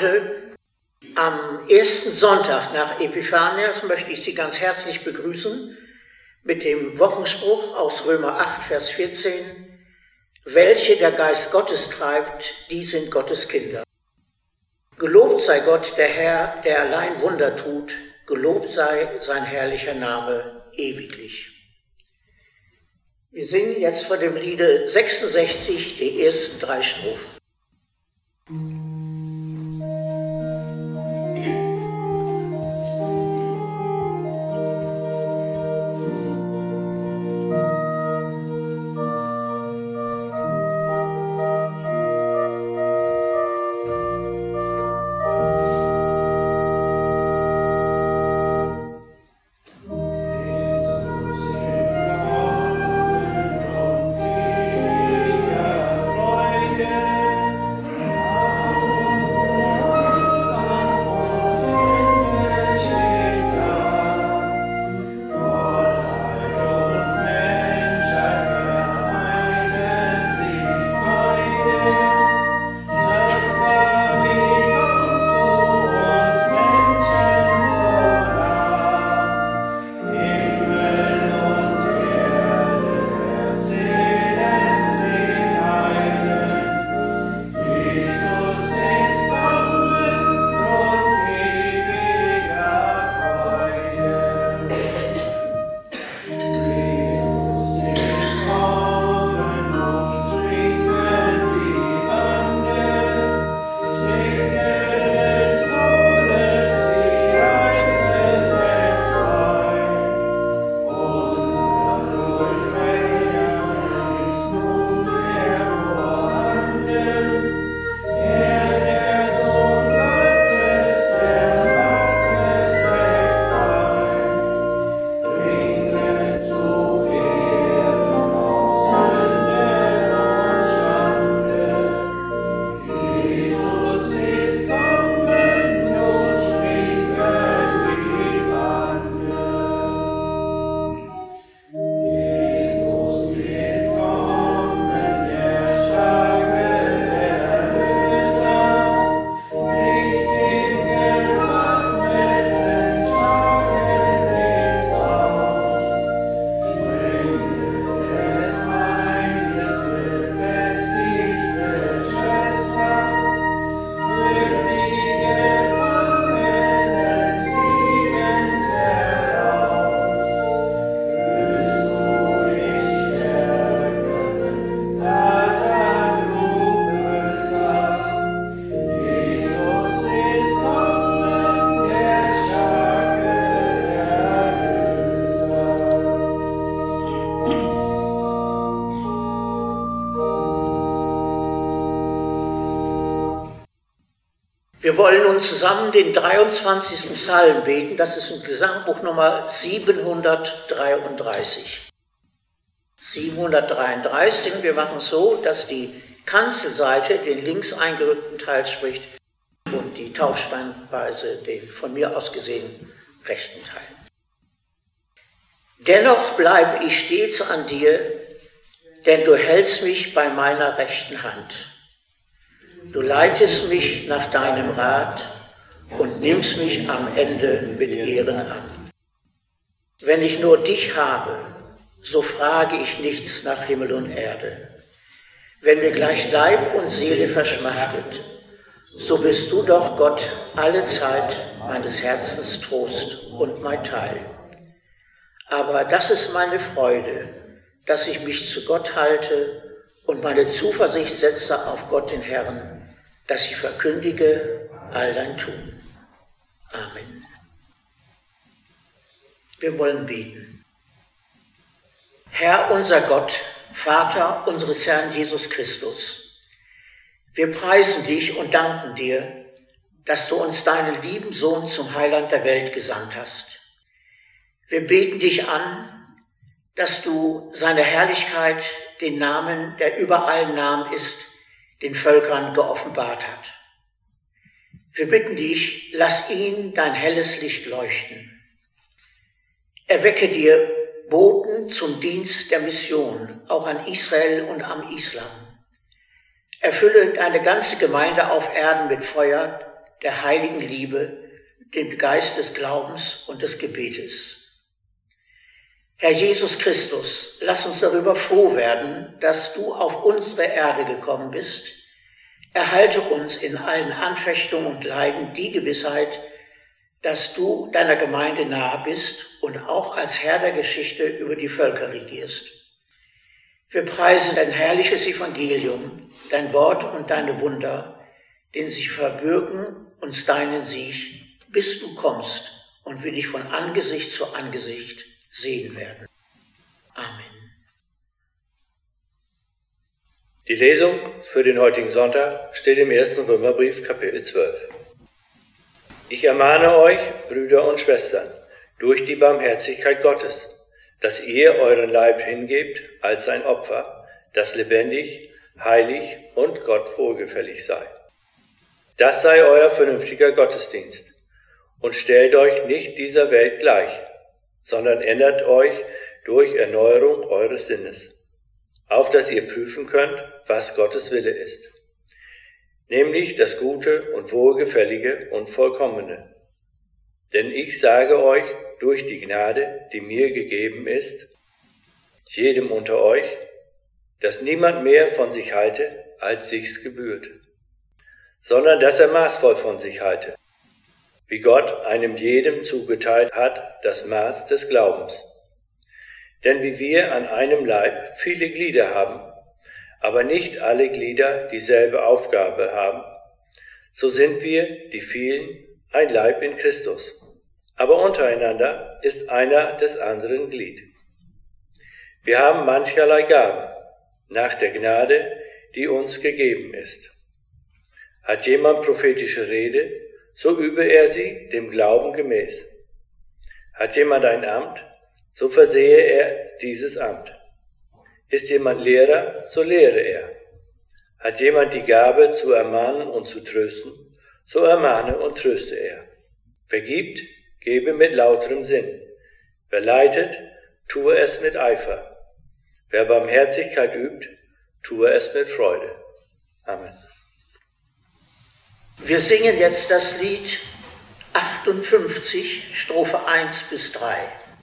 Gemeinde, am ersten Sonntag nach Epiphanias möchte ich Sie ganz herzlich begrüßen mit dem Wochenspruch aus Römer 8, Vers 14. Welche der Geist Gottes treibt, die sind Gottes Kinder. Gelobt sei Gott, der Herr, der allein Wunder tut. Gelobt sei sein herrlicher Name ewiglich. Wir singen jetzt von dem Liede 66 die ersten 3 Strophen. Wir wollen nun zusammen den 23. Psalm beten, das ist im Gesangbuch Nummer 733. 733, und wir machen es so, dass die Kanzelseite den links eingerückten Teil spricht und die Taufsteinweise den von mir aus gesehen rechten Teil. Dennoch bleibe ich stets an dir, denn du hältst mich bei meiner rechten Hand. Du leitest mich nach deinem Rat und nimmst mich am Ende mit Ehren an. Wenn ich nur dich habe, so frage ich nichts nach Himmel und Erde. Wenn mir gleich Leib und Seele verschmachtet, so bist du doch, Gott, alle Zeit meines Herzens Trost und mein Teil. Aber das ist meine Freude, dass ich mich zu Gott halte und meine Zuversicht setze auf Gott den Herrn, dass ich verkündige all dein Tun. Amen. Wir wollen beten. Herr unser Gott, Vater unseres Herrn Jesus Christus, wir preisen dich und danken dir, dass du uns deinen lieben Sohn zum Heiland der Welt gesandt hast. Wir beten dich an, dass du seine Herrlichkeit, den Namen, der über allen Namen ist, den Völkern geoffenbart hat. Wir bitten dich, lass ihn dein helles Licht leuchten. Erwecke dir Boten zum Dienst der Mission, auch an Israel und am Islam. Erfülle deine ganze Gemeinde auf Erden mit Feuer, der heiligen Liebe, dem Geist des Glaubens und des Gebetes. Herr Jesus Christus, lass uns darüber froh werden, dass du auf unsere Erde gekommen bist. Erhalte uns in allen Anfechtungen und Leiden die Gewissheit, dass du deiner Gemeinde nahe bist und auch als Herr der Geschichte über die Völker regierst. Wir preisen dein herrliches Evangelium, dein Wort und deine Wunder, den sich verbürgen uns deinen Sieg, bis du kommst und wir dich von Angesicht zu Angesicht sehen werden. Amen. Die Lesung für den heutigen Sonntag steht im 1. Römerbrief, Kapitel 12. Ich ermahne euch, Brüder und Schwestern, durch die Barmherzigkeit Gottes, dass ihr euren Leib hingebt als ein Opfer, das lebendig, heilig und Gott wohlgefällig sei. Das sei euer vernünftiger Gottesdienst. Und stellt euch nicht dieser Welt gleich, sondern ändert euch durch Erneuerung eures Sinnes, auf dass ihr prüfen könnt, was Gottes Wille ist, nämlich das Gute und Wohlgefällige und Vollkommene. Denn ich sage euch durch die Gnade, die mir gegeben ist, jedem unter euch, dass niemand mehr von sich halte, als sich's gebührt, sondern dass er maßvoll von sich halte, wie Gott einem jedem zugeteilt hat, das Maß des Glaubens. Denn wie wir an einem Leib viele Glieder haben, aber nicht alle Glieder dieselbe Aufgabe haben, so sind wir, die vielen, ein Leib in Christus. Aber untereinander ist einer des anderen Glied. Wir haben mancherlei Gaben, nach der Gnade, die uns gegeben ist. Hat jemand prophetische Rede, so übe er sie dem Glauben gemäß. Hat jemand ein Amt, so versehe er dieses Amt. Ist jemand Lehrer, so lehre er. Hat jemand die Gabe zu ermahnen und zu trösten, so ermahne und tröste er. Wer gibt, gebe mit lauterem Sinn. Wer leitet, tue es mit Eifer. Wer Barmherzigkeit übt, tue es mit Freude. Amen. Wir singen jetzt das Lied 58, Strophe 1 bis 3.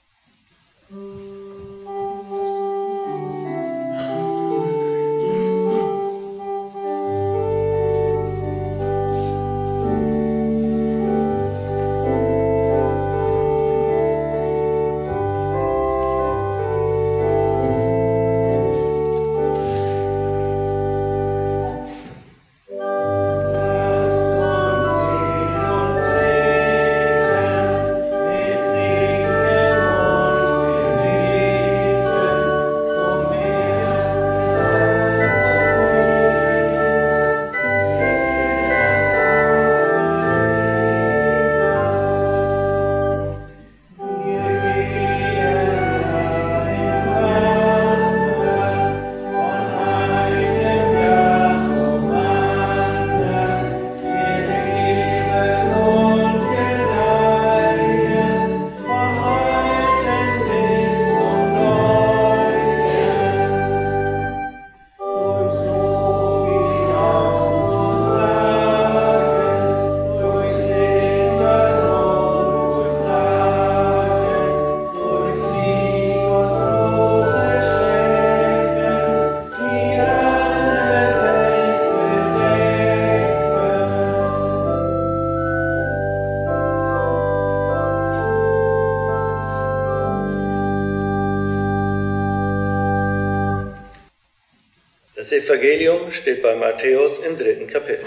Das Evangelium steht bei Matthäus im 3. Kapitel.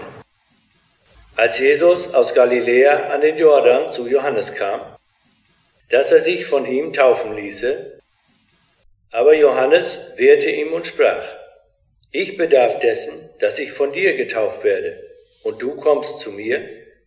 Als Jesus aus Galiläa an den Jordan zu Johannes kam, dass er sich von ihm taufen ließe, aber Johannes wehrte ihm und sprach: Ich bedarf dessen, dass ich von dir getauft werde, und du kommst zu mir?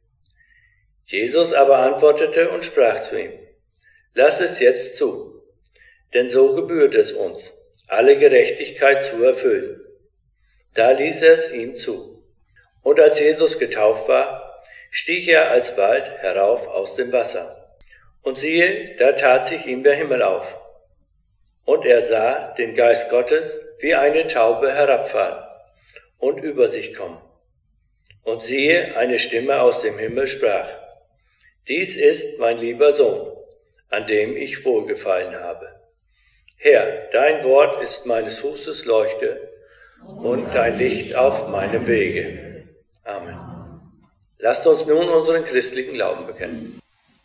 Jesus aber antwortete und sprach zu ihm: Lass es jetzt zu, denn so gebührt es uns, alle Gerechtigkeit zu erfüllen. Da ließ er es ihm zu. Und als Jesus getauft war, stieg er alsbald herauf aus dem Wasser. Und siehe, da tat sich ihm der Himmel auf. Und er sah den Geist Gottes wie eine Taube herabfahren und über sich kommen. Und siehe, eine Stimme aus dem Himmel sprach: Dies ist mein lieber Sohn, an dem ich wohlgefallen habe. Herr, dein Wort ist meines Fußes Leuchte und dein Licht auf meinem Wege. Amen. Lasst uns nun unseren christlichen Glauben bekennen.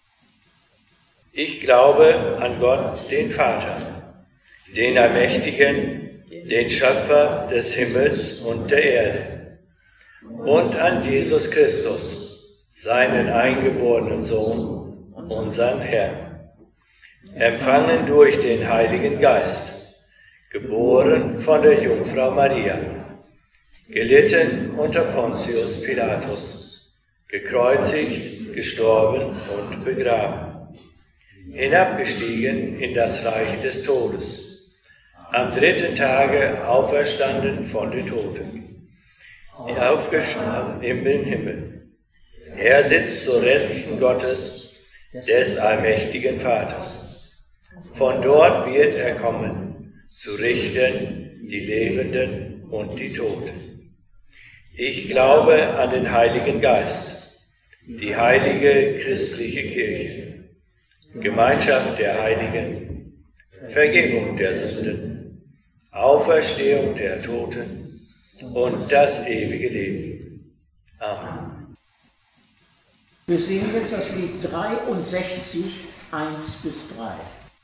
Ich glaube an Gott, den Vater, den Allmächtigen, den Schöpfer des Himmels und der Erde, und an Jesus Christus, seinen eingeborenen Sohn, unseren Herrn, empfangen durch den Heiligen Geist, geboren von der Jungfrau Maria, gelitten unter Pontius Pilatus, gekreuzigt, gestorben und begraben, hinabgestiegen in das Reich des Todes, am dritten Tage auferstanden von den Toten, aufgestanden im Himmel. Er sitzt zur Rechten Gottes, des allmächtigen Vaters. Von dort wird er kommen, zu richten die Lebenden und die Toten. Ich glaube an den Heiligen Geist, die heilige christliche Kirche, Gemeinschaft der Heiligen, Vergebung der Sünden, Auferstehung der Toten und das ewige Leben. Amen. Wir singen jetzt das Lied 63, 1-3.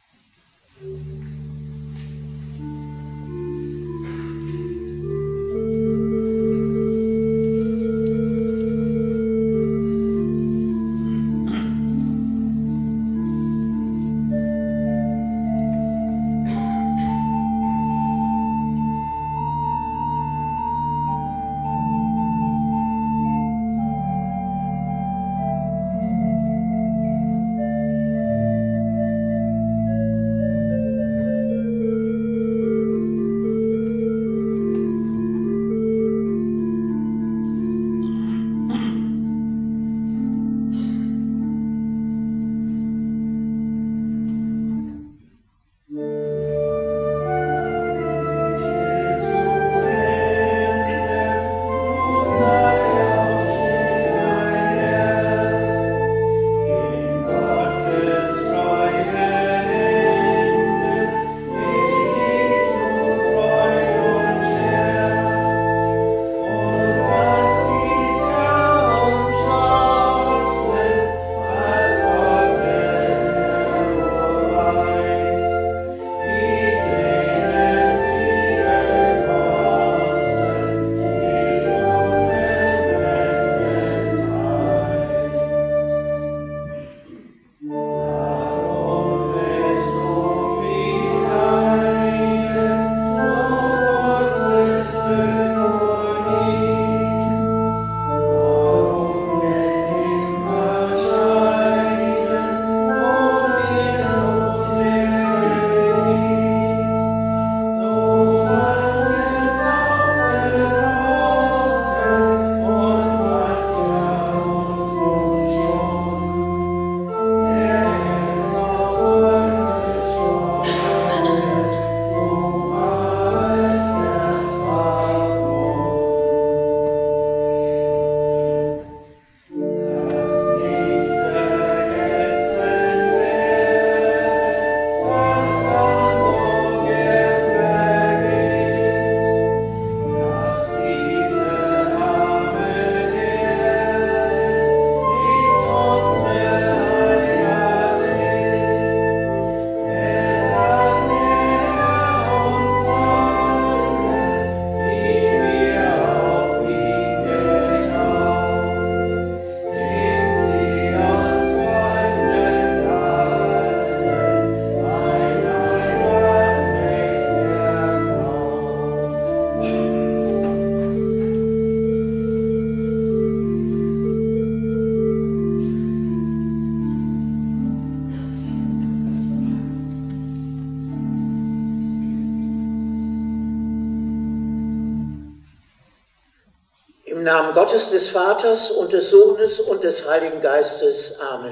Im Namen Gottes, des Vaters und des Sohnes und des Heiligen Geistes. Amen.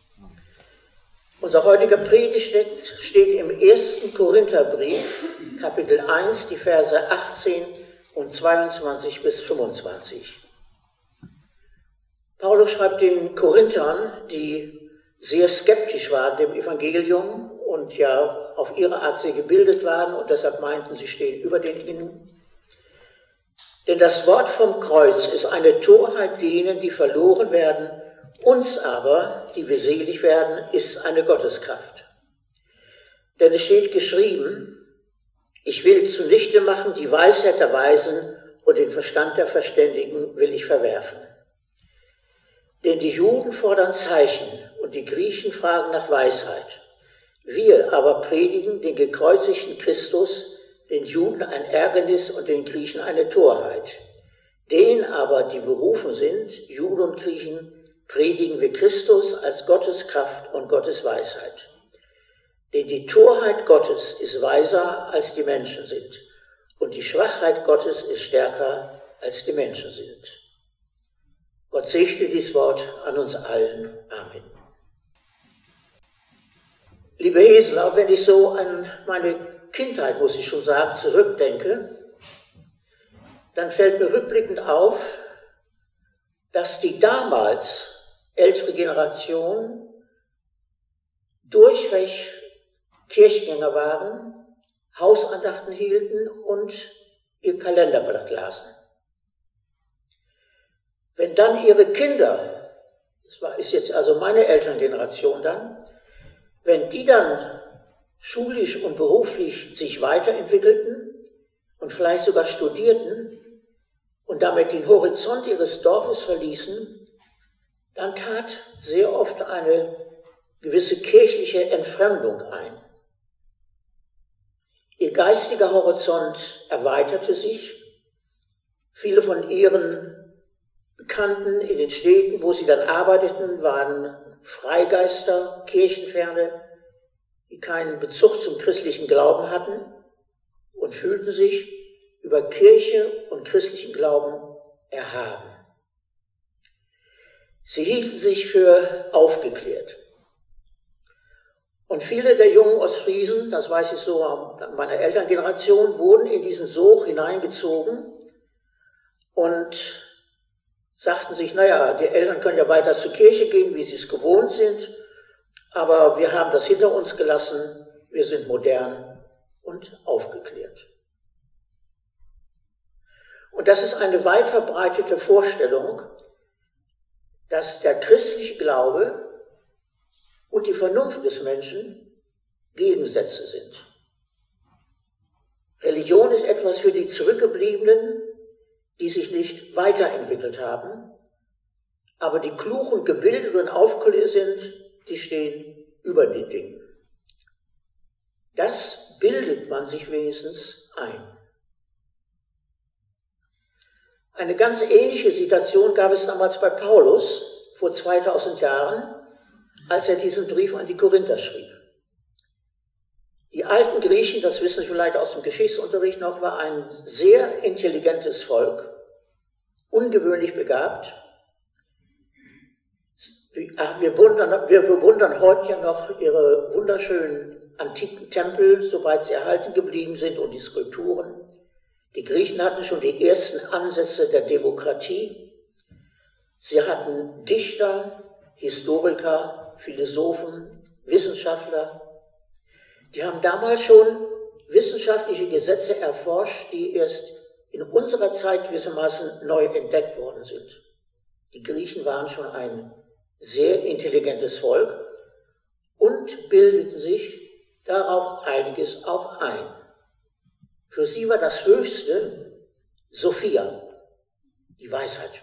Unser heutiger Predigtext steht im 1. Korintherbrief, Kapitel 1, die Verse 18 und 22 bis 25. Paulus schreibt den Korinthern, die sehr skeptisch waren dem Evangelium und ja auf ihre Art sehr gebildet waren und deshalb meinten, sie stehen über den Dingen. Denn das Wort vom Kreuz ist eine Torheit denen, die verloren werden, uns aber, die wir selig werden, ist eine Gotteskraft. Denn es steht geschrieben, ich will zunichte machen die Weisheit der Weisen und den Verstand der Verständigen will ich verwerfen. Denn die Juden fordern Zeichen und die Griechen fragen nach Weisheit. Wir aber predigen den gekreuzigten Christus, den Juden ein Ärgernis und den Griechen eine Torheit. Denen aber, die berufen sind, Juden und Griechen, predigen wir Christus als Gottes Kraft und Gottes Weisheit. Denn die Torheit Gottes ist weiser, als die Menschen sind, und die Schwachheit Gottes ist stärker, als die Menschen sind. Gott segne dieses Wort an uns allen. Amen. Liebe Hesel, auch wenn ich so an meine Kindheit, muss ich schon sagen, zurückdenke, dann fällt mir rückblickend auf, dass die damals ältere Generation durchweg Kirchgänger waren, Hausandachten hielten und ihr Kalenderblatt lasen. Wenn dann ihre Kinder, ist jetzt also meine Elterngeneration dann, wenn die dann schulisch und beruflich sich weiterentwickelten und vielleicht sogar studierten und damit den Horizont ihres Dorfes verließen, dann tat sehr oft eine gewisse kirchliche Entfremdung ein. Ihr geistiger Horizont erweiterte sich. Viele von ihren Bekannten in den Städten, wo sie dann arbeiteten, waren Freigeister, Kirchenferne, die keinen Bezug zum christlichen Glauben hatten und fühlten sich über Kirche und christlichen Glauben erhaben. Sie hielten sich für aufgeklärt. Und viele der jungen Ostfriesen, das weiß ich so an meiner Elterngeneration, wurden in diesen Sog hineingezogen und sagten sich, naja, die Eltern können ja weiter zur Kirche gehen, wie sie es gewohnt sind, aber wir haben das hinter uns gelassen, wir sind modern und aufgeklärt. Und das ist eine weit verbreitete Vorstellung, dass der christliche Glaube und die Vernunft des Menschen Gegensätze sind. Religion ist etwas für die Zurückgebliebenen, die sich nicht weiterentwickelt haben, aber die klug und gebildet und aufgeklärt sind, die stehen über den Dingen. Das bildet man sich wenigstens ein. Eine ganz ähnliche Situation gab es damals bei Paulus vor 2000 Jahren, als er diesen Brief an die Korinther schrieb. Die alten Griechen, das wissen Sie vielleicht aus dem Geschichtsunterricht noch, war ein sehr intelligentes Volk, ungewöhnlich begabt. Wir bewundern heute ja noch ihre wunderschönen antiken Tempel, soweit sie erhalten geblieben sind, und die Skulpturen. Die Griechen hatten schon die ersten Ansätze der Demokratie. Sie hatten Dichter, Historiker, Philosophen, Wissenschaftler. Die haben damals schon wissenschaftliche Gesetze erforscht, die erst in unserer Zeit gewissermaßen neu entdeckt worden sind. Die Griechen waren schon ein sehr intelligentes Volk und bildeten sich darauf einiges auch ein. Für sie war das Höchste Sophia, die Weisheit.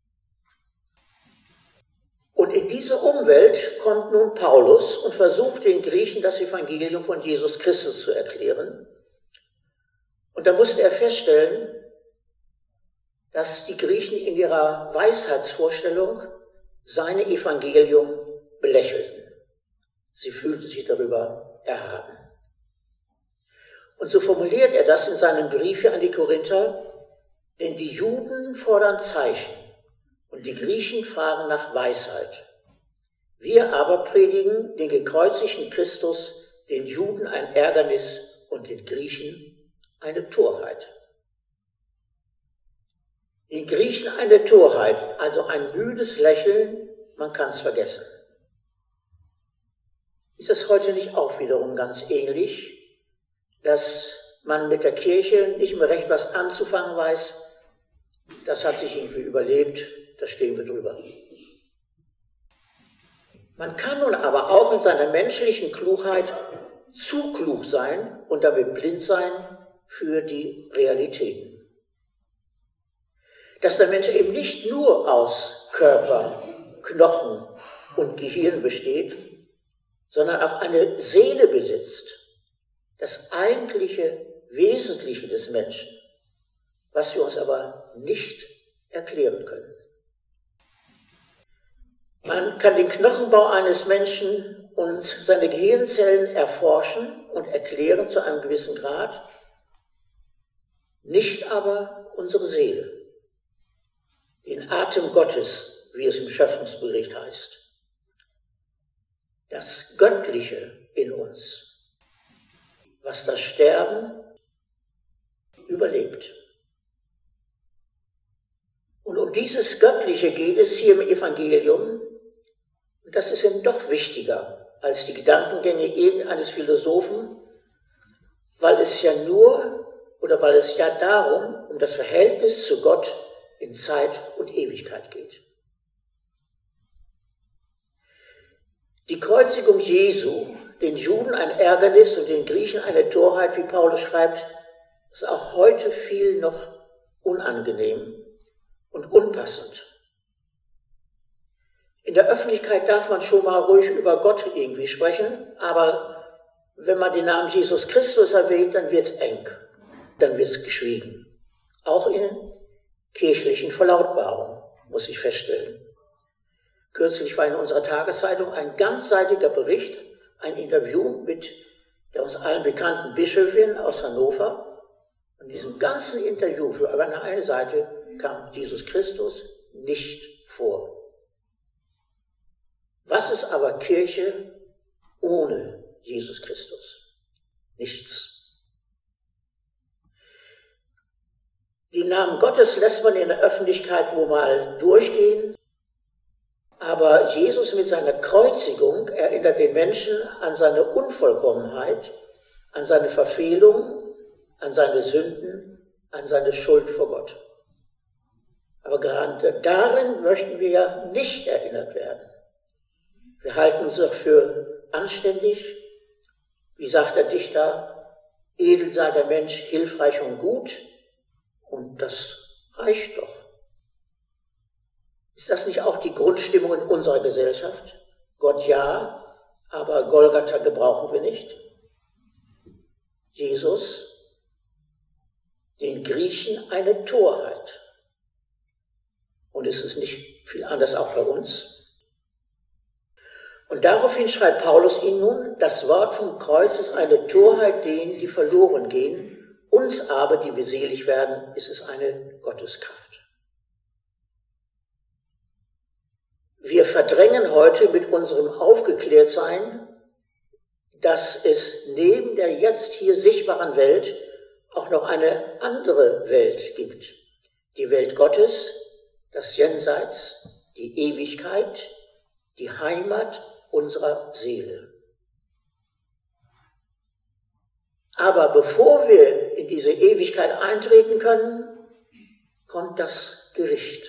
Und in diese Umwelt kommt nun Paulus und versucht den Griechen das Evangelium von Jesus Christus zu erklären. Und da musste er feststellen, dass die Griechen in ihrer Weisheitsvorstellung sein Evangelium belächelten. Sie fühlten sich darüber erhaben. Und so formuliert er das in seinem Brief an die Korinther, denn die Juden fordern Zeichen und die Griechen fragen nach Weisheit. Wir aber predigen den gekreuzigten Christus, den Juden ein Ärgernis und den Griechen eine Torheit. In Griechen eine Torheit, also ein müdes Lächeln, man kann es vergessen. Ist es heute nicht auch wiederum ganz ähnlich, dass man mit der Kirche nicht mehr recht was anzufangen weiß? Das hat sich irgendwie überlebt, da stehen wir drüber. Man kann nun aber auch in seiner menschlichen Klugheit zu klug sein und damit blind sein für die Realitäten. Dass der Mensch eben nicht nur aus Körper, Knochen und Gehirn besteht, sondern auch eine Seele besitzt, das eigentliche Wesentliche des Menschen, was wir uns aber nicht erklären können. Man kann den Knochenbau eines Menschen und seine Gehirnzellen erforschen und erklären zu einem gewissen Grad, nicht aber unsere Seele, den Atem Gottes, wie es im Schöpfungsbericht heißt, das Göttliche in uns, was das Sterben überlebt. Und um dieses Göttliche geht es hier im Evangelium. Und das ist eben doch wichtiger als die Gedankengänge irgendeines Philosophen, weil es ja darum um das Verhältnis zu Gott in Zeit und Ewigkeit geht. Die Kreuzigung Jesu, den Juden ein Ärgernis und den Griechen eine Torheit, wie Paulus schreibt, ist auch heute viel noch unangenehm und unpassend. In der Öffentlichkeit darf man schon mal ruhig über Gott irgendwie sprechen, aber wenn man den Namen Jesus Christus erwähnt, dann wird es eng, dann wird es geschwiegen. Auch in kirchlichen Verlautbarungen, muss ich feststellen. Kürzlich war in unserer Tageszeitung ein ganzseitiger Bericht, ein Interview mit der uns allen bekannten Bischöfin aus Hannover. In diesem ganzen Interview für eine Seite kam Jesus Christus nicht vor. Was ist aber Kirche ohne Jesus Christus? Nichts. Den Namen Gottes lässt man in der Öffentlichkeit wohl mal durchgehen, aber Jesus mit seiner Kreuzigung erinnert den Menschen an seine Unvollkommenheit, an seine Verfehlung, an seine Sünden, an seine Schuld vor Gott. Aber gerade darin möchten wir ja nicht erinnert werden. Wir halten uns doch für anständig, wie sagt der Dichter, edel sei der Mensch, hilfreich und gut, und das reicht doch. Ist das nicht auch die Grundstimmung in unserer Gesellschaft? Gott ja, aber Golgatha gebrauchen wir nicht. Jesus, den Griechen eine Torheit. Und ist es nicht viel anders auch bei uns? Und daraufhin schreibt Paulus ihnen nun, das Wort vom Kreuz ist eine Torheit denen, die verloren gehen, uns aber, die wir selig werden, ist es eine Gotteskraft. Wir verdrängen heute mit unserem Aufgeklärtsein, dass es neben der jetzt hier sichtbaren Welt auch noch eine andere Welt gibt. Die Welt Gottes, das Jenseits, die Ewigkeit, die Heimat unserer Seele. Aber bevor wir in diese Ewigkeit eintreten können, kommt das Gericht.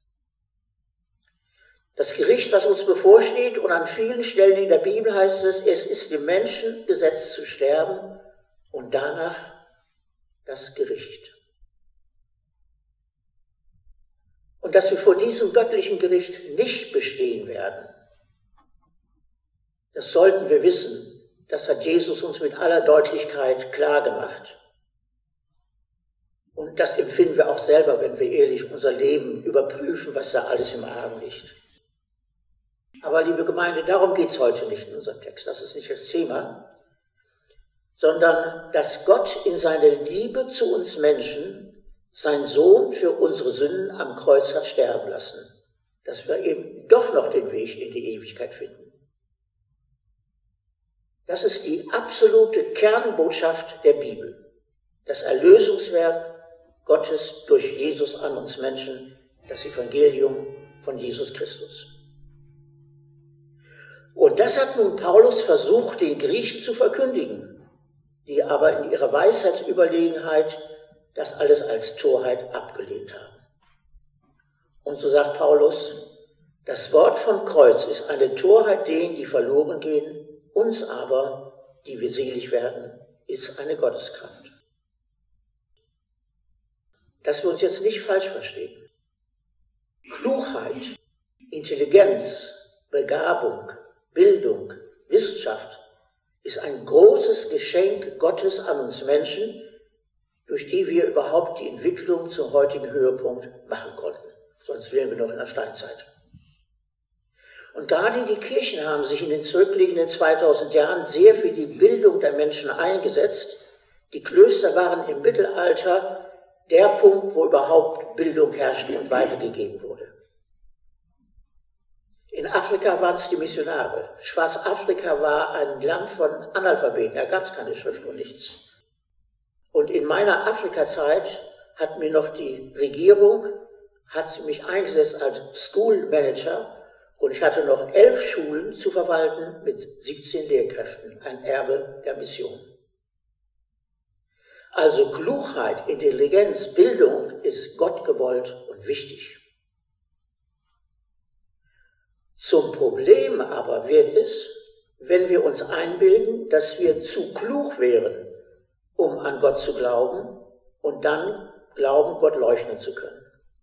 Das Gericht, was uns bevorsteht, und an vielen Stellen in der Bibel heißt es, es ist dem Menschen gesetzt zu sterben und danach das Gericht. Und dass wir vor diesem göttlichen Gericht nicht bestehen werden, das sollten wir wissen. Das hat Jesus uns mit aller Deutlichkeit klar gemacht. Und das empfinden wir auch selber, wenn wir ehrlich unser Leben überprüfen, was da alles im Argen liegt. Aber liebe Gemeinde, darum geht es heute nicht in unserem Text. Das ist nicht das Thema, sondern dass Gott in seiner Liebe zu uns Menschen seinen Sohn für unsere Sünden am Kreuz hat sterben lassen, dass wir eben doch noch den Weg in die Ewigkeit finden. Das ist die absolute Kernbotschaft der Bibel, das Erlösungswerk Gottes durch Jesus an uns Menschen, das Evangelium von Jesus Christus. Und das hat nun Paulus versucht, den Griechen zu verkündigen, die aber in ihrer Weisheitsüberlegenheit das alles als Torheit abgelehnt haben. Und so sagt Paulus, das Wort vom Kreuz ist eine Torheit denen, die verloren gehen, uns aber, die wir selig werden, ist eine Gotteskraft. Dass wir uns jetzt nicht falsch verstehen. Klugheit, Intelligenz, Begabung, Bildung, Wissenschaft ist ein großes Geschenk Gottes an uns Menschen, durch die wir überhaupt die Entwicklung zum heutigen Höhepunkt machen konnten. Sonst wären wir noch in der Steinzeit. Und gerade die Kirchen haben sich in den zurückliegenden 2000 Jahren sehr für die Bildung der Menschen eingesetzt. Die Klöster waren im Mittelalter der Punkt, wo überhaupt Bildung herrschte und weitergegeben wurde. In Afrika waren es die Missionare. Schwarzafrika war ein Land von Analphabeten, da gab es keine Schrift und nichts. Und in meiner Afrika-Zeit hat mir noch die Regierung, hat mich eingesetzt als School Manager und ich hatte noch 11 Schulen zu verwalten mit 17 Lehrkräften, ein Erbe der Mission. Also Klugheit, Intelligenz, Bildung ist Gott gewollt und wichtig. Zum Problem aber wird es, wenn wir uns einbilden, dass wir zu klug wären, um an Gott zu glauben und dann glauben, Gott leuchten zu können.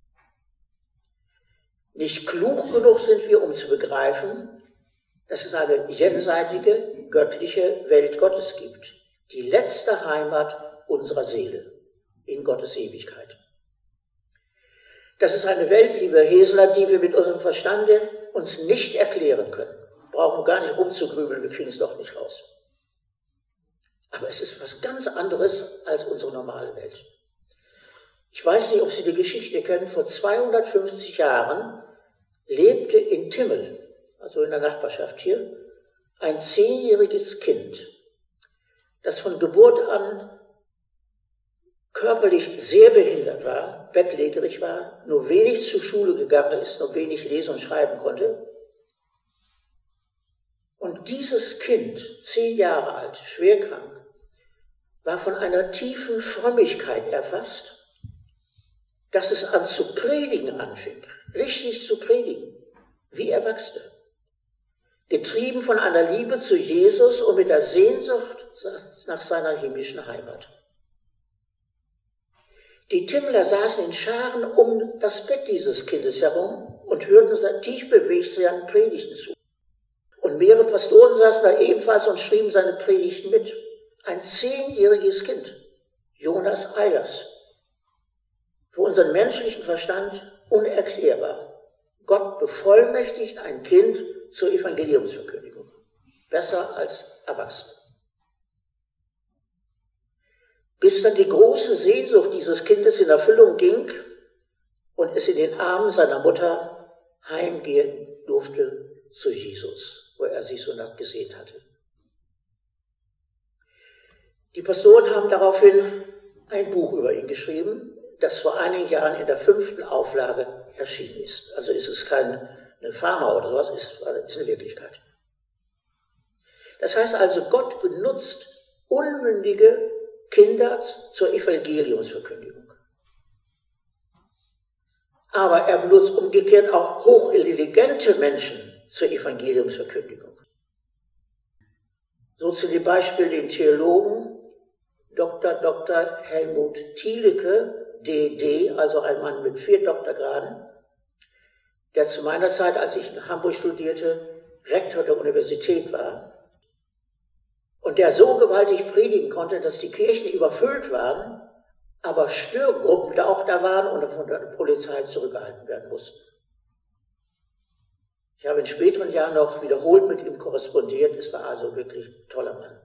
Nicht klug genug sind wir, um zu begreifen, dass es eine jenseitige, göttliche Welt Gottes gibt. Die letzte Heimat unserer Seele in Gottes Ewigkeit. Das ist eine Welt, liebe Heseler, die wir mit unserem Verstande uns nicht erklären können. Brauchen gar nicht rumzugrübeln, wir kriegen es doch nicht raus. Aber es ist was ganz anderes als unsere normale Welt. Ich weiß nicht, ob Sie die Geschichte kennen, vor 250 Jahren lebte in Timmel, also in der Nachbarschaft hier, ein 10-jähriges Kind, das von Geburt an körperlich sehr behindert war, bettlägerig war, nur wenig zur Schule gegangen ist, nur wenig lesen und schreiben konnte. Und dieses Kind, 10 Jahre alt, schwer krank, war von einer tiefen Frömmigkeit erfasst, dass es an zu predigen anfing, richtig zu predigen, wie Erwachsene. Getrieben von einer Liebe zu Jesus und mit der Sehnsucht nach seiner himmlischen Heimat. Die Timmler saßen in Scharen um das Bett dieses Kindes herum und hörten tief bewegt seinen Predigten zu. Und mehrere Pastoren saßen da ebenfalls und schrieben seine Predigten mit. Ein 10-jähriges Kind, Jonas Eilers. Für unseren menschlichen Verstand unerklärbar. Gott bevollmächtigt ein Kind zur Evangeliumsverkündigung. Besser als Erwachsene. Bis dann die große Sehnsucht dieses Kindes in Erfüllung ging und es in den Armen seiner Mutter heimgehen durfte zu Jesus, wo er sich so gesehnt hatte. Die Pastoren haben daraufhin ein Buch über ihn geschrieben, das vor einigen Jahren in der 5. Auflage erschienen ist. Also ist es keine Pharma oder sowas, ist eine Wirklichkeit. Das heißt also, Gott benutzt unmündige Kinder zur Evangeliumsverkündigung. Aber er benutzt umgekehrt auch hochintelligente Menschen zur Evangeliumsverkündigung. So zu dem Beispiel den Theologen Dr. Helmut Thielicke, D.D., also ein Mann mit 4 Doktorgraden, der zu meiner Zeit, als ich in Hamburg studierte, Rektor der Universität war und der so gewaltig predigen konnte, dass die Kirchen überfüllt waren, aber Störgruppen da auch da waren und von der Polizei zurückgehalten werden mussten. Ich habe in späteren Jahren noch wiederholt mit ihm korrespondiert, es war also wirklich ein toller Mann.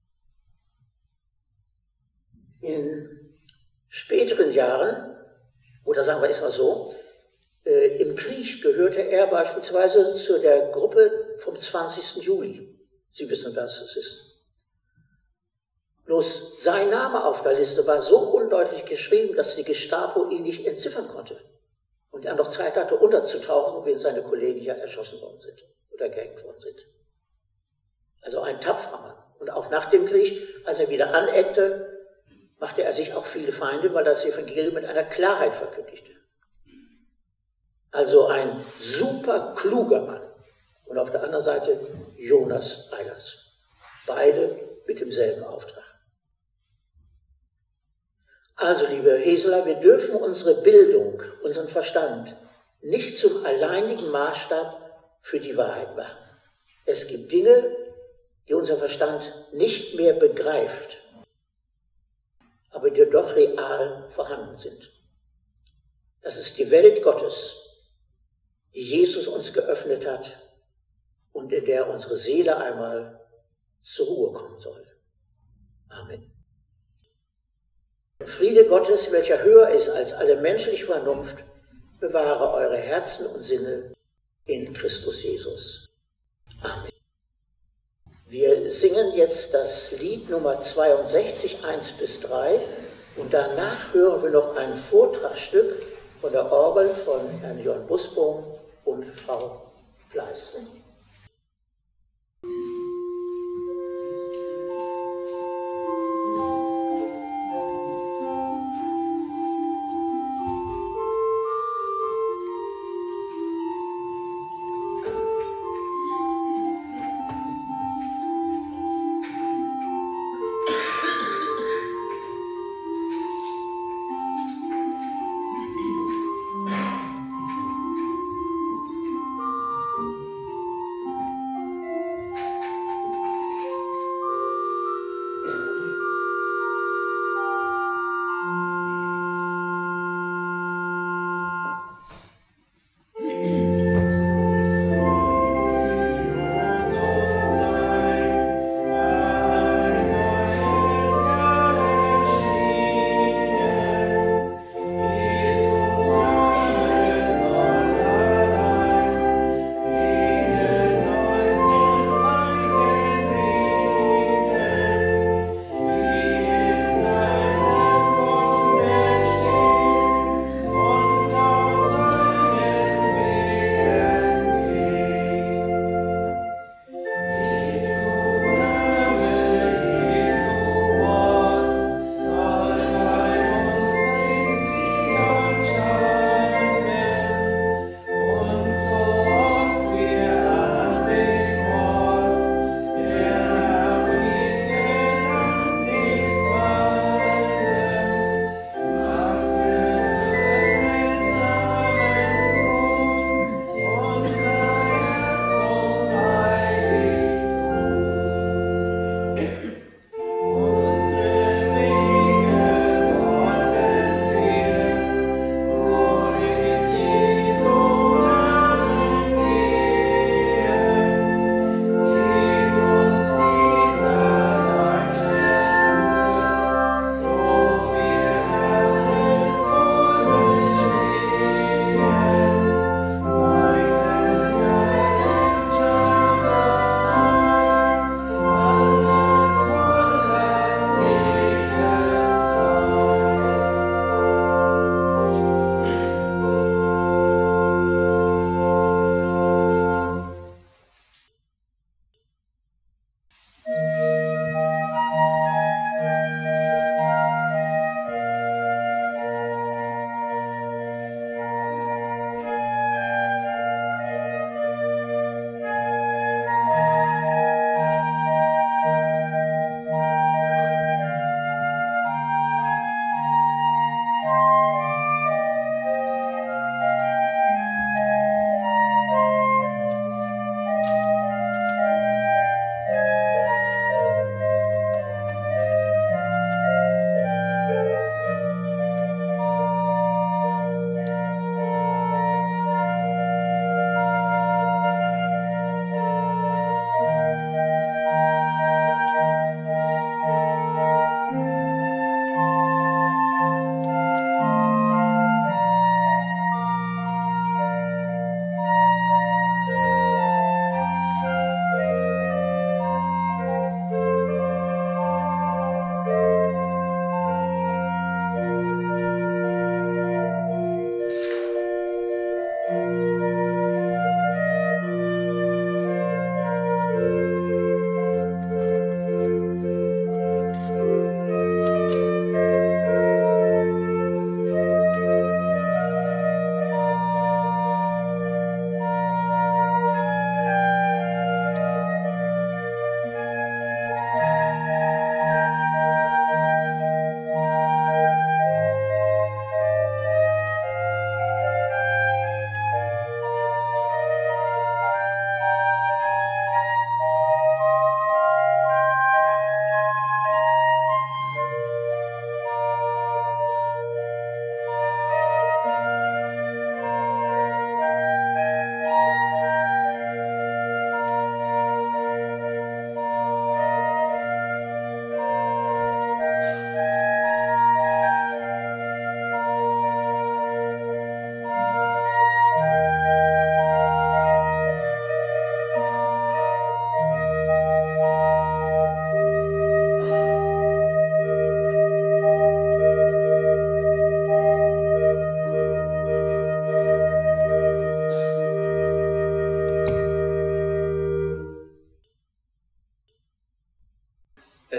In späteren Jahren, oder sagen wir es mal so, im Krieg gehörte er beispielsweise zu der Gruppe vom 20. Juli. Sie wissen, was es ist. Bloß sein Name auf der Liste war so undeutlich geschrieben, dass die Gestapo ihn nicht entziffern konnte. Und er noch Zeit hatte, unterzutauchen, wenn seine Kollegen ja erschossen worden sind oder gehängt worden sind. Also ein tapferer Mann. Und auch nach dem Krieg, als er wieder aneckte, machte er sich auch viele Feinde, weil er das Evangelium mit einer Klarheit verkündigte. Also ein super kluger Mann. Und auf der anderen Seite Jonas Eilers. Beide mit demselben Auftrag. Also, liebe Heseler, wir dürfen unsere Bildung, unseren Verstand nicht zum alleinigen Maßstab für die Wahrheit machen. Es gibt Dinge, die unser Verstand nicht mehr begreift, aber die doch real vorhanden sind. Das ist die Welt Gottes, die Jesus uns geöffnet hat und in der unsere Seele einmal zur Ruhe kommen soll. Amen. Friede Gottes, welcher höher ist als alle menschliche Vernunft, bewahre eure Herzen und Sinne in Christus Jesus. Amen. Wir singen jetzt das Lied Nummer 62, 1-3, und danach hören wir noch ein Vortragsstück von der Orgel von Herrn Jörn Busbohm und Frau Fleiß.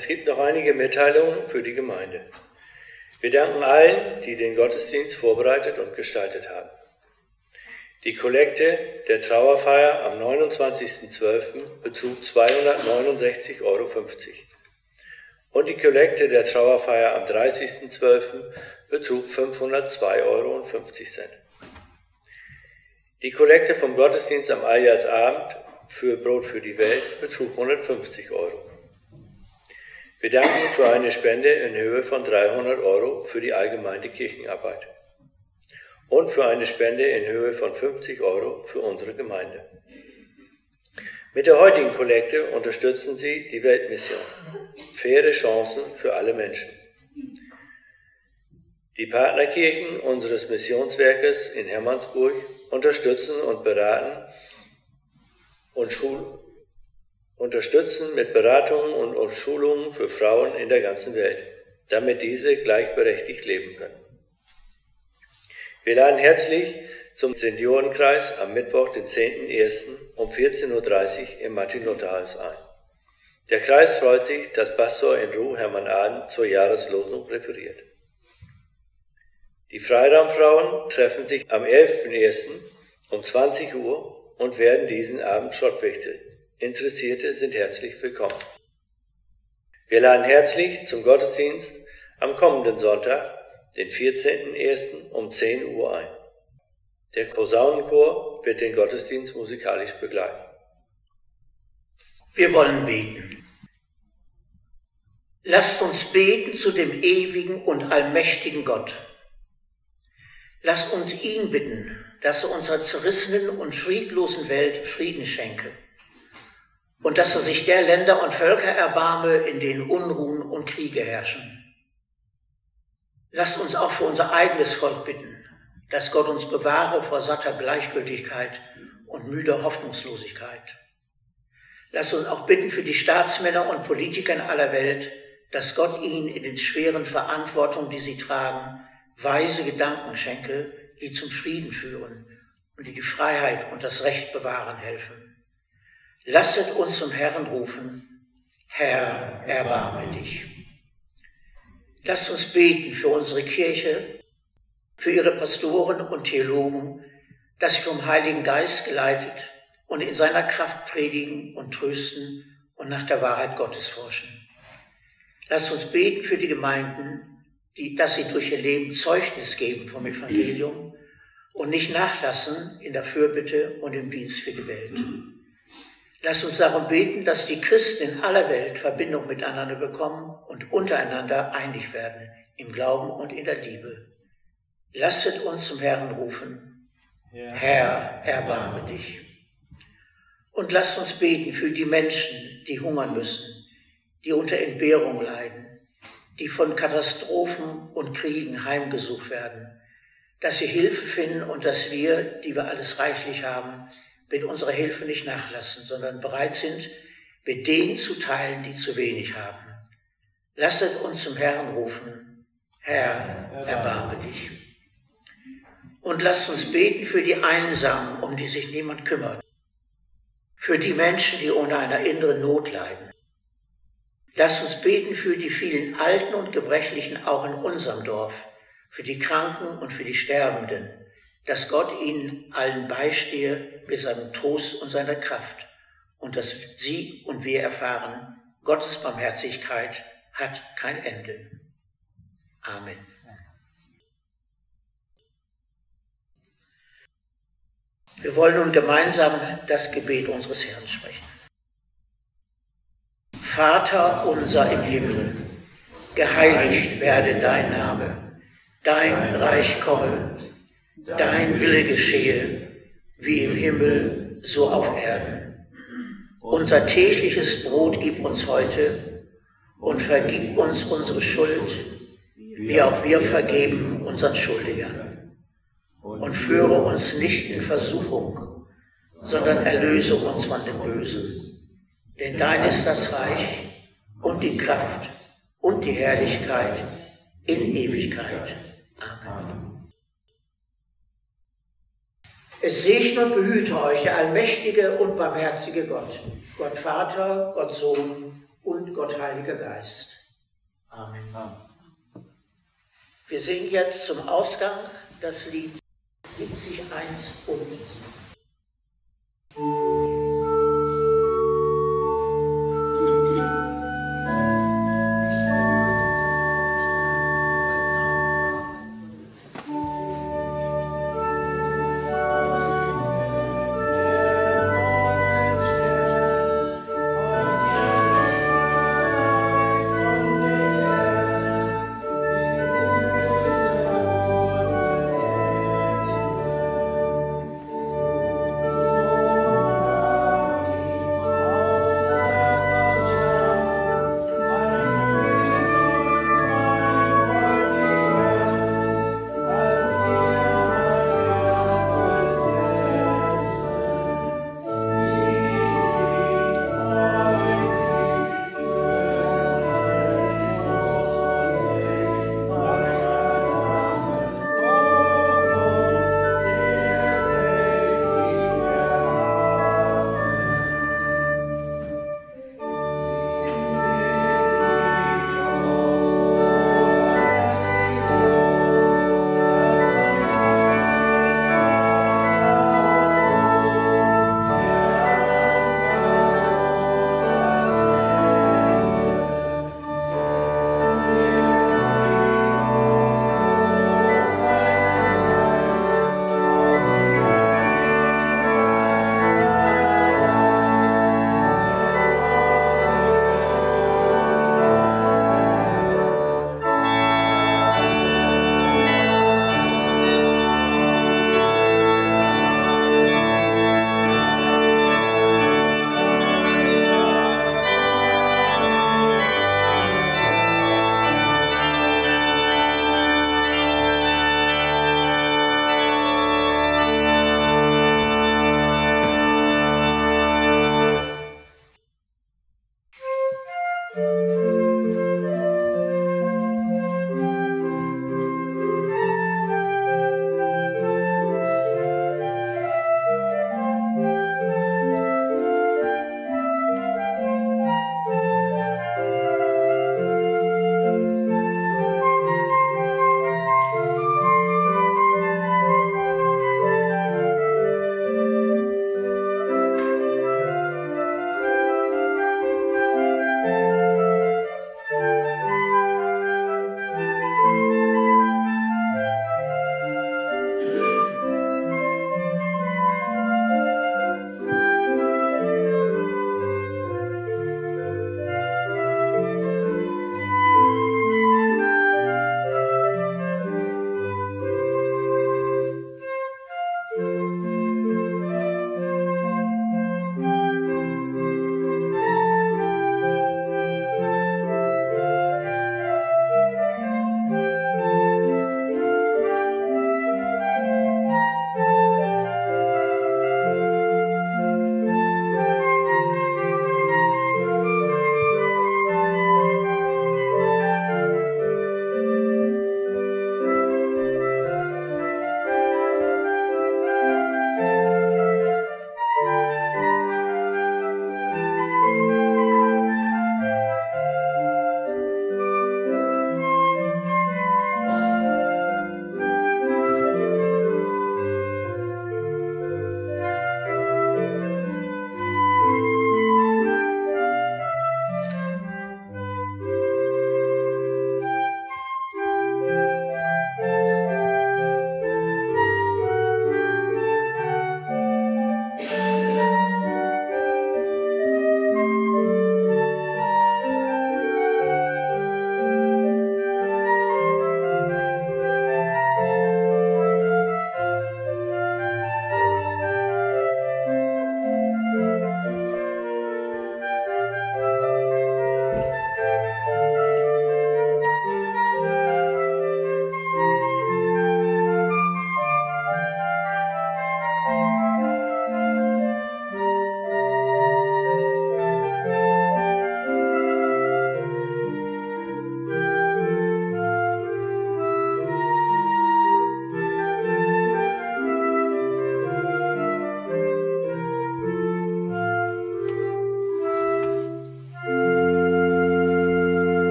Es gibt noch einige Mitteilungen für die Gemeinde. Wir danken allen, die den Gottesdienst vorbereitet und gestaltet haben. Die Kollekte der Trauerfeier am 29.12. betrug 269,50 € und die Kollekte der Trauerfeier am 30.12. betrug 502,50 €. Die Kollekte vom Gottesdienst am Aljasabend für Brot für die Welt betrug 150 €. Wir danken für eine Spende in Höhe von 300 € für die allgemeine Kirchenarbeit und für eine Spende in Höhe von 50 € für unsere Gemeinde. Mit der heutigen Kollekte unterstützen Sie die Weltmission. Faire Chancen für alle Menschen. Die Partnerkirchen unseres Missionswerkes in Hermannsburg unterstützen und beraten und unterstützen mit Beratungen und Schulungen für Frauen in der ganzen Welt, damit diese gleichberechtigt leben können. Wir laden herzlich zum Seniorenkreis am Mittwoch, den 10.01. um 14.30 Uhr im Martin-Luther-Haus ein. Der Kreis freut sich, dass Pastor in Ruhe Hermann Aden zur Jahreslosung referiert. Die Freiraumfrauen treffen sich am 11.01. um 20 Uhr und werden diesen Abend schottwichteln. Interessierte sind herzlich willkommen. Wir laden herzlich zum Gottesdienst am kommenden Sonntag, den 14.01. um 10 Uhr ein. Der Posaunenchor wird den Gottesdienst musikalisch begleiten. Wir wollen beten. Lasst uns beten zu dem ewigen und allmächtigen Gott. Lasst uns ihn bitten, dass er unserer zerrissenen und friedlosen Welt Frieden schenke und dass er sich der Länder und Völker erbarme, in denen Unruhen und Kriege herrschen. Lasst uns auch für unser eigenes Volk bitten, dass Gott uns bewahre vor satter Gleichgültigkeit und müder Hoffnungslosigkeit. Lasst uns auch bitten für die Staatsmänner und Politiker in aller Welt, dass Gott ihnen in den schweren Verantwortungen, die sie tragen, weise Gedanken schenke, die zum Frieden führen und die die Freiheit und das Recht bewahren helfen. Lasset uns zum Herrn rufen, Herr, erbarme dich. Lasst uns beten für unsere Kirche, für ihre Pastoren und Theologen, dass sie vom Heiligen Geist geleitet und in seiner Kraft predigen und trösten und nach der Wahrheit Gottes forschen. Lasst uns beten für die Gemeinden, dass sie durch ihr Leben Zeugnis geben vom Evangelium und nicht nachlassen in der Fürbitte und im Dienst für die Welt. Lasst uns darum beten, dass die Christen in aller Welt Verbindung miteinander bekommen und untereinander einig werden, im Glauben und in der Liebe. Lasset uns zum Herrn rufen, Herr, erbarme dich. Und lasst uns beten für die Menschen, die hungern müssen, die unter Entbehrung leiden, die von Katastrophen und Kriegen heimgesucht werden, dass sie Hilfe finden und dass wir, die wir alles reichlich haben, mit unserer Hilfe nicht nachlassen, sondern bereit sind, mit denen zu teilen, die zu wenig haben. Lasset uns zum Herrn rufen, Herr, erbarme dich. Und lasst uns beten für die Einsamen, um die sich niemand kümmert, für die Menschen, die unter einer inneren Not leiden. Lasst uns beten für die vielen Alten und Gebrechlichen auch in unserem Dorf, für die Kranken und für die Sterbenden, dass Gott ihnen allen beistehe mit seinem Trost und seiner Kraft und dass sie und wir erfahren, Gottes Barmherzigkeit hat kein Ende. Amen. Wir wollen nun gemeinsam das Gebet unseres Herrn sprechen. Vater unser im Himmel, geheiligt werde dein Name, dein Reich komme, dein Wille geschehe, wie im Himmel, so auf Erden. Unser tägliches Brot gib uns heute und vergib uns unsere Schuld, wie auch wir vergeben unseren Schuldigern. Und führe uns nicht in Versuchung, sondern erlöse uns von dem Bösen. Denn dein ist das Reich und die Kraft und die Herrlichkeit in Ewigkeit. Amen. Es segne und behüte euch der allmächtige und barmherzige Gott, Gott Vater, Gott Sohn und Gott Heiliger Geist. Amen. Wir singen jetzt zum Ausgang das Lied 70, 1 und